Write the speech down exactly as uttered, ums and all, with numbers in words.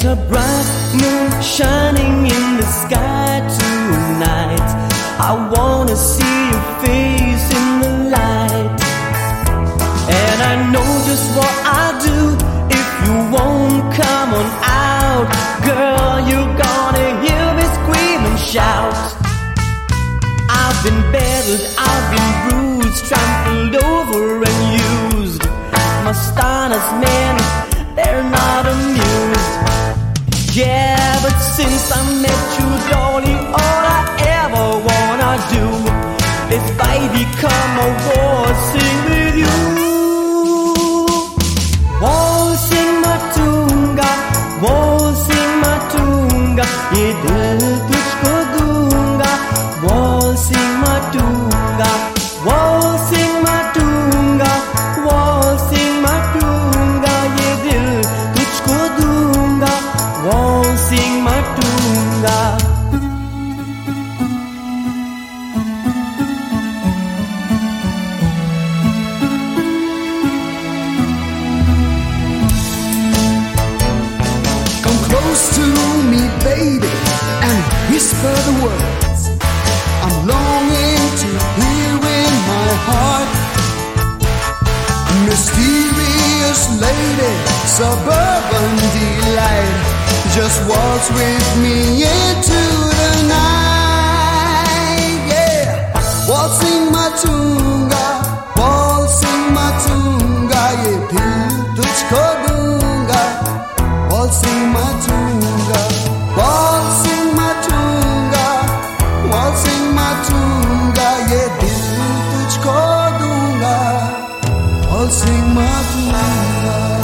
a bright moon shining in the sky tonight. I wanna see your face in the light, and I know just what I'll do if you won't come on out. Girl, you're gonna hear me scream and shout. I've been battered, I've been bruised, trampled over and used. My stars, men, they're not amused. Yeah, but since I met you, darling, all I ever wanna do is baby come a waltzing with you. Waltzing matunga, waltzing matunga, ye dil tujhko dunga. Waltzing matunga, waltzing matunga, waltzing matunga, ye dil tujhko dunga. Waltzing matunga. Come close to me, baby, and whisper the words I'm longing to hear in my heart. Mysterious lady, suburban delight, just waltz with me into the night. Yeah, waltzing matunga, waltzing matunga, ye dil tujhko dunga. Waltzing matunga, waltzing matunga, waltzing matunga, ye dil tujhko dunga. Waltzing matunga.